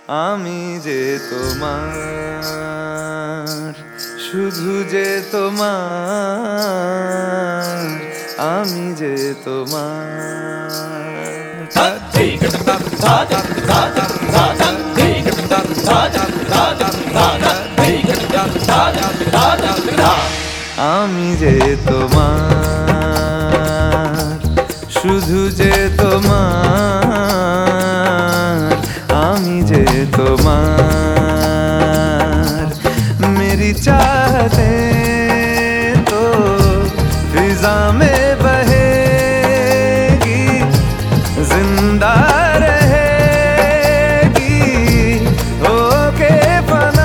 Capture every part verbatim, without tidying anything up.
আমি যে তোমার, শুধু যে তোমার, আমি যে তোমার। আমি যে তোমার, শুধু যে তোমার, আমি যে তোমার। मेरी चाहते तो फिजा में बहेगी, जिंदा रहेगी होके फना।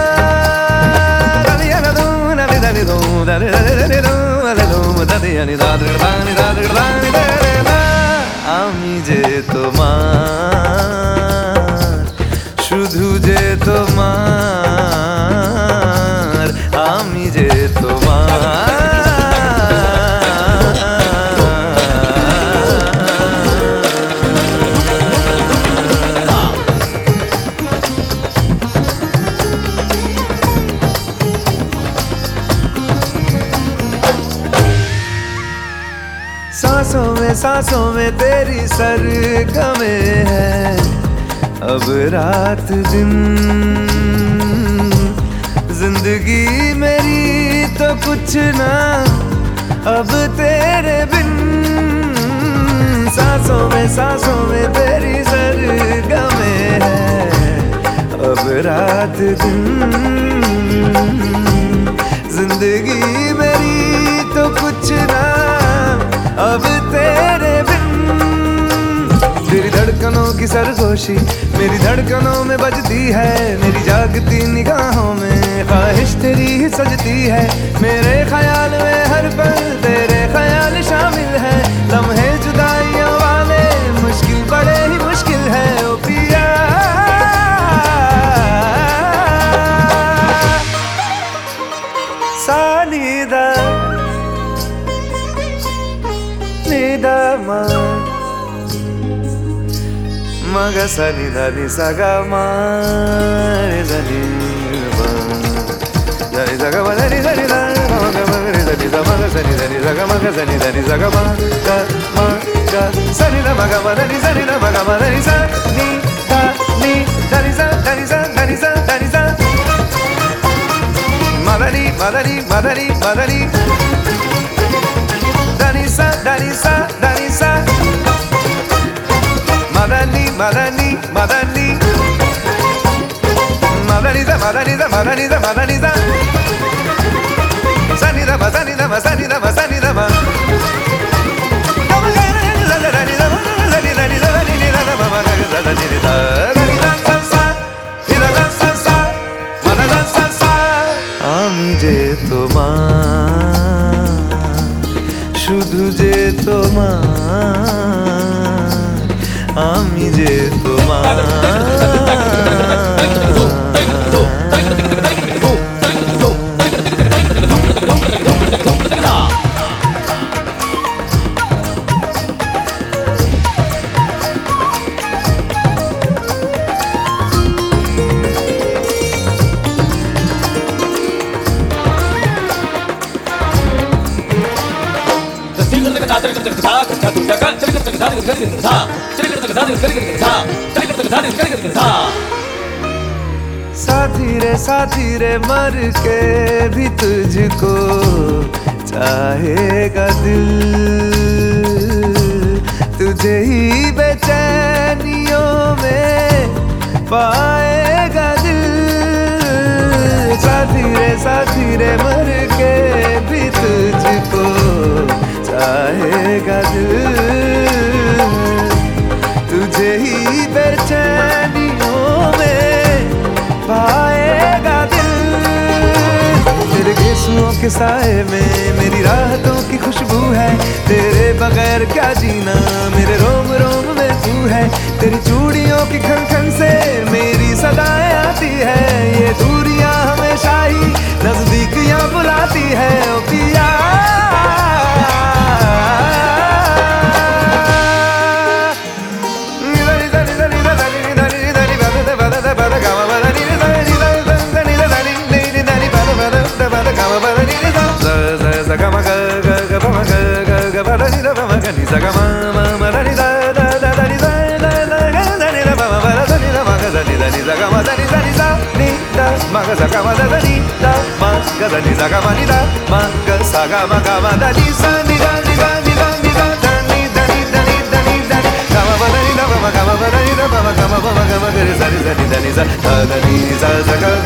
আমি যে তোমার, শুধু যে তোমার, আমি যে তোমার। सांसों में सांसों में तेरी सरगमे है, अब रात दिन जिंदगी मेरी तो कुछ ना अब तेरे बिन। सांसों में सांसों में तेरी सरगमे है, अब रात दिन जिंदगी मेरी तो कुछ ना अब तेरे बिन। तेरी धड़कनों की सरगोशी मेरी धड़कनों में बजती है, मेरी जागती निगाहों में ख्वाहिश तेरी ही सजती है। मेरे ख्याल में हर पल तेरे ख्याल शामिल है, लम्हे जुदाइयों वाले मुश्किल बड़े ही मुश्किल है। ओ पिया सानीदा नीदा मा मग सनी धनी सगा मारे धनी धनी सगा धनी धनी मग मगरे धनी मग सनी धनी सगा मग सनी धनी सगा मा ग मा ग सनी ध मग मधनी सनी ध मग मधनी सा नी धा नी धनी सा धनी सा धनी सा धनी सा मधनी मधनी मधनी मधनी धनी सा धनी सा धनी सा Madani, Madani, Madani, Madaniza, Madaniza, Madaniza, Madaniza, Sanida, Sanida, Sanida, Sanida, আমি যে তোমার, শুধু যে তোমার, আমি যে তোমার। साथी रे साथी रे मर के भी तुझको चाहेगा दिल, तुझे ही बेचैनियों में पाएगा दिल। साथी रे साथी रे मर के भी तुझको चाहेगा दिल, तुझे ही बेचैनियों में पाएगा दिल। तेरे गेसुओं के साए में मेरी राहतों की खुशबू है, तेरे बगैर क्या जीना मेरे रोम रोम में तू है। तेरी चूड़ियों की खन खन से मेरी सदाएं आती है, ये दूरियां हमेशा ही नजदीकियां बुलाती है। ओ पिया sa ga ma da da ni da ma ga da ni sa ga ma ni da ma ga sa ga ma ga ma da ni sa ni da ni da ni da ni da da ni da ni da ni da ni da ni ga ma ba da ni da ma ga ma ba da ni da ma ga ma ba ma ga ma ga re sa ni sa ni da ni sa da da ni sa sa ga